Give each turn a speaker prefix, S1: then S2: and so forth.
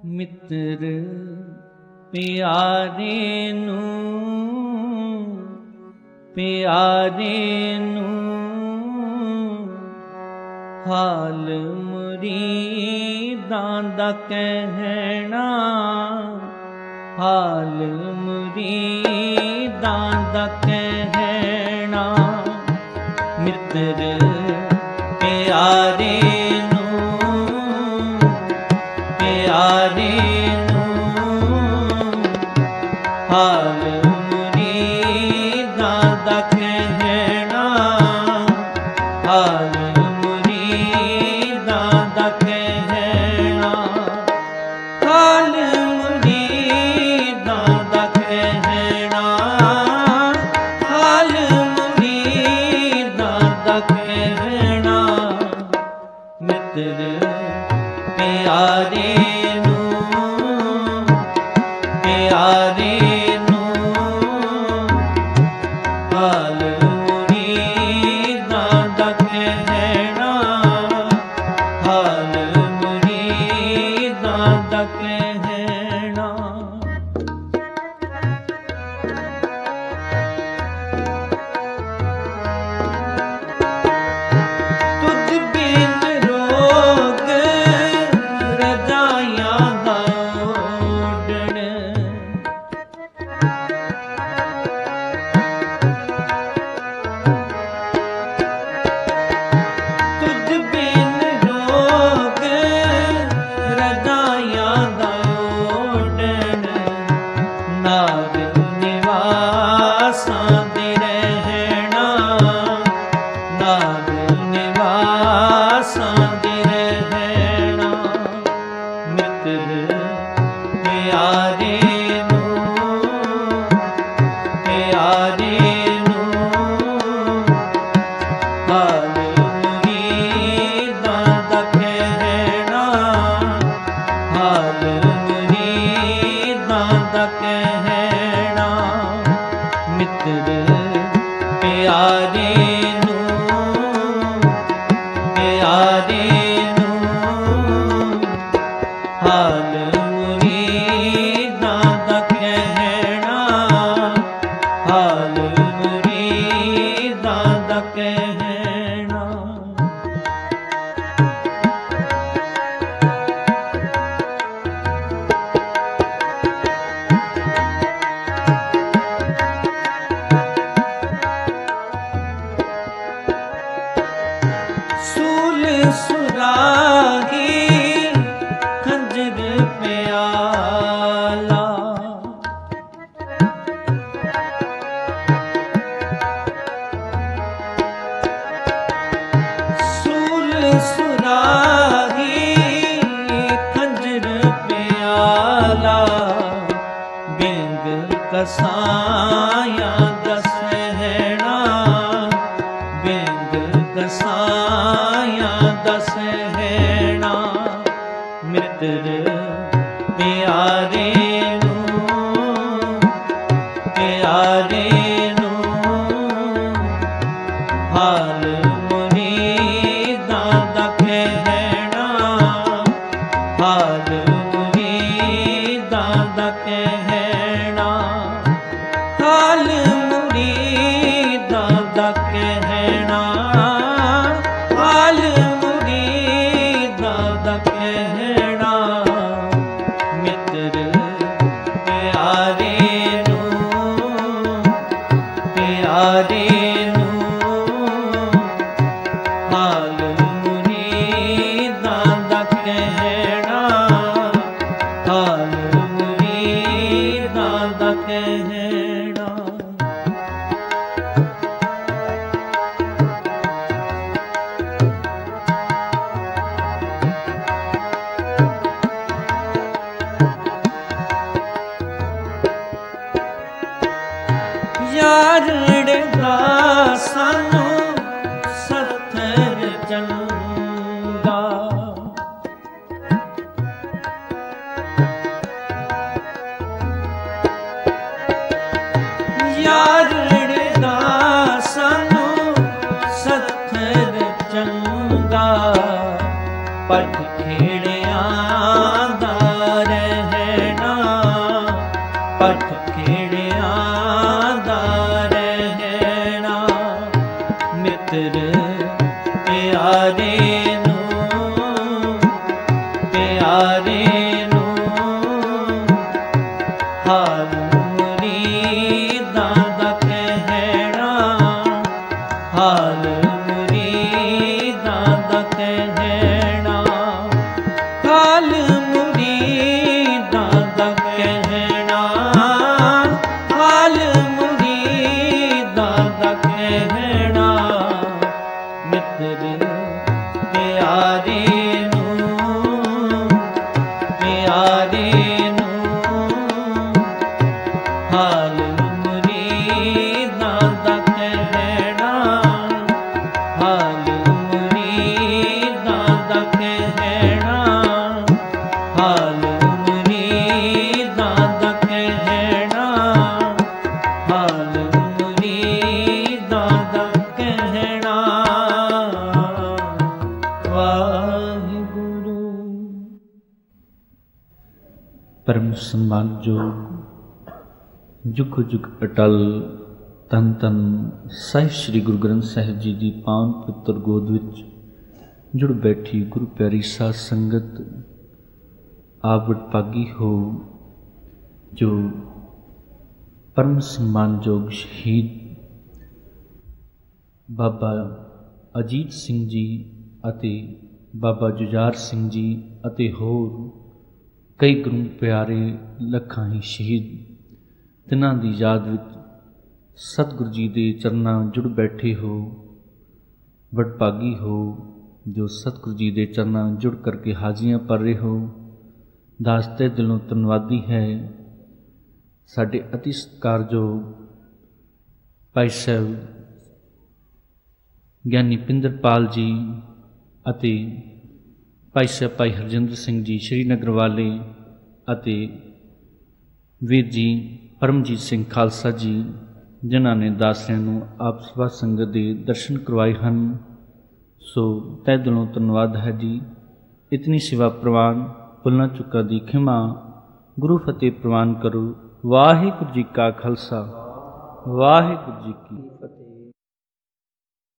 S1: ਮਿੱਤਰ ਪਿਆਰੇ ਨੂੰ ਹਾਲ ਮੁਰੀਦਾਂ ਦਾ ਕਹਿਣਾ, ਹਾਲ ਮੁਰੀਦਾਂ ਦਾ ਕਹਿਣਾ। ਮਿੱਤਰ ਪਿਆਰੇ ਹਾਲ ਮੁਰੀਦਾਂ ਦਾ ਕਹਿਣਾ, ਹਾਲ ਮੁਰੀਦਾਂ ਦਾ ਕਹਿਣਾ, ਹਾਲ ਮੁਰੀਦਾਂ ਦਾ ਕਹਿਣਾ, ਹਾਲ ਮੁਰੀਦਾਂ ਦਾ ਕਹਿਣਾ। ਮਿੱਤਰ ਪਿਆਰੇ ਹਾਲ ਮੁਰੀਦਾਂ ਦਾ ਕਹਿਣਾ, ਹਾਲ ਮੁਰੀਦਾਂ ਦਾ ਕਹਿਣਾ। ਤੁਝ ਬਿਨ ਰੋਗ ਰਜਾਈਆਂ ਦਾ ਓਢਣ, ਨਾਗ ਨਿਵਾਸਾਂ ਦੇ ਰਹਿਣਾ, ਨਾਗ ਨਿਵਾਸਾਂ ਦੇ ਰਹਿਣਾ। ਮਿੱਤਰ ਪਿਆਰੇ ਨੂੰ ਹਾਲ ਮੁਰੀਦਾਂ ਦਾ ਕਹਿਣਾ, ਹਾਲ ਮੁਰੀਦਾਂ ਦਾ ਕਹਿਣਾ। ਮਿੱਤਰ ਪਿਆਰੇ ਨੂੰ ਹਾਲ ਮੁਰੀਦਾਂ ਦਾ ਕਹਿਣਾ, ਹਾਲ ਮੁਰੀਦਾਂ ਦਾ ਕਹਿਣਾ। ਸੂਲ ਸੁਰਾਗੀ ਖੰਜਰ ਪਿਆਲਾ, ਸੂਲ ਸੁਰਾਗੀ ਖੰਜਰ ਪਿਆਲਾ। ਬਿੰਗ ਕਸਾਇਆ ਦਾ ਸਹਿਣਾ, ਬਿੰਗ ਕਸਾਇਆ ਦਾ ਸਹਿਣਾ। ਮਿੱਤਰ ਪਿਆਰੇ ਨੂੰ ਹਾਲ ਮੁਰੀਦਾਂ ਦਾ ਕਹਿਣਾ, ਹਾਲ ਮੁਰੀਦਾਂ ਦਾ ਕਹਿਣਾ, ਹਾਲ ਮੁਰੀਦਾਂ ਦਾ ਕਹਿਣਾ, ਹਾਲ ਮੁਰੀਦਾਂ ਦਾ ਕਹਿਣਾ। ਮਿੱਤਰ ਪਿਆਰੇ ਨੂੰ ਹਾਲ ਮੁਰੀਦਾਂ ਦਾ ਕਹਿਣਾ, ਹਾਲ ਮੁਰੀਦਾਂ ਦਾ ਕਹਿਣਾ। ਯਾਰੜੇ ਦਾ ਸਾਨੂੰ ਸੱਥਰ ਚੰਗਾ, ਪਿਆਰੇ ਨੂੰ ਹਾਲ ਮੁਰੀਦਾਂ ਦਾ ਕਹਿਣਾ, ਹਾਲ ਮੁਰੀਦਾਂ ਦਾ ਕਹਿਣਾ, ਹਾਲ ਮੁਰੀਦਾਂ ਦਾ ਕਹਿਣਾ, ਹਾਲ ਮੁਰੀਦਾਂ ਦਾ ਕਹਿਣਾ। ਮਿੱਤਰ ਪਿਆਰੇ ਹਾਲ ਮੁਰੀਦਾਂ ਦਾ ਕਹਿਣਾ, ਹਾਲ ਮੁਰੀਦਾਂ ਦਾ ਕਹਿਣਾ, ਹਾਲ ਮੁਰੀਦਾਂ ਦਾ ਕਹਿਣਾ, ਹਾਲ ਮੁਰੀਦਾਂ ਦਾ ਕਹਿਣਾ। ਵਾਹਿਗੁਰੂ। ਪਰਮ ਸਨਮਾਨਯੋਗ ਜੁਗ ਜੁਗ ਅਟਲ ਧੰਨ ਧੰਨ ਸਾਹਿਬ ਸ੍ਰੀ ਗੁਰੂ ਗ੍ਰੰਥ ਸਾਹਿਬ ਜੀ ਦੀ ਪਾਵਨ ਪਵਿੱਤਰ ਗੋਦ ਵਿੱਚ ਜੁੜ ਬੈਠੀ ਗੁਰੂ ਪਿਆਰੀ ਸਾਧ ਸੰਗਤ, ਆਪ ਵਡਭਾਗੀ ਹੋ ਜੋ ਪਰਮ ਸਨਮਾਨਯੋਗ ਸ਼ਹੀਦ ਬਾਬਾ ਅਜੀਤ ਸਿੰਘ ਜੀ ਅਤੇ ਬਾਬਾ ਜੁਝਾਰ ਸਿੰਘ ਜੀ ਅਤੇ ਹੋਰ ਕਈ ਗੁਰੂ ਪਿਆਰੇ ਲੱਖਾਂ ਹੀ ਸ਼ਹੀਦ, ਤਿਨਾਂ ਦੀ ਯਾਦ ਵਿੱਚ ਸਤਿਗੁਰੂ ਜੀ ਦੇ ਚਰਨਾਂ ਜੁੜ ਬੈਠੇ ਹੋ। ਵਡਭਾਗੀ ਹੋ ਜੋ ਸਤਿਗੁਰੂ ਜੀ ਦੇ ਚਰਨਾਂ ਜੁੜ ਕਰਕੇ ਹਾਜ਼ਰੀਆਂ ਭਰ ਰਹੇ ਹੋ। ਦਾਸ ਤਹਿ ਦਿਲੋਂ ਧੰਨਵਾਦੀ ਹੈ ਸਾਡੇ ਅਤੀ ਸਤਿਕਾਰਯੋਗ ਭਾਈ ਸਾਹਿਬ ਗਿਆਨੀ ਪਿੰਦਰਪਾਲ ਜੀ ਅਤੇ ਭਾਈ ਸਾਹਿਬ ਭਾਈ ਹਰਜਿੰਦਰ ਸਿੰਘ ਜੀ ਸ਼੍ਰੀਨਗਰ ਵਾਲੇ ਅਤੇ ਵੀਰ ਜੀ ਪਰਮਜੀਤ ਸਿੰਘ ਖਾਲਸਾ ਜੀ, ਜਿਨ੍ਹਾਂ ਨੇ ਦਾਸਿਆਂ ਨੂੰ ਆਪ ਸਭਾ ਸੰਗਤ ਦੇ ਦਰਸ਼ਨ ਕਰਵਾਏ ਹਨ। ਸੋ ਤਹਿ ਦਿਲੋਂ ਧੰਨਵਾਦ ਹੈ ਜੀ। ਇਤਨੀ ਸੇਵਾ ਪ੍ਰਵਾਨ, ਭੁੱਲਾਂ ਚੁੱਕਾਂ ਦੀ ਖਿਮਾ, ਗੁਰੂ ਫਤਿਹ ਪ੍ਰਵਾਨ ਕਰੋ। ਵਾਹਿਗੁਰੂ ਜੀ ਕਾ ਖਾਲਸਾ, ਵਾਹਿਗੁਰੂ ਜੀ ਕੀ ਫਤਿਹ।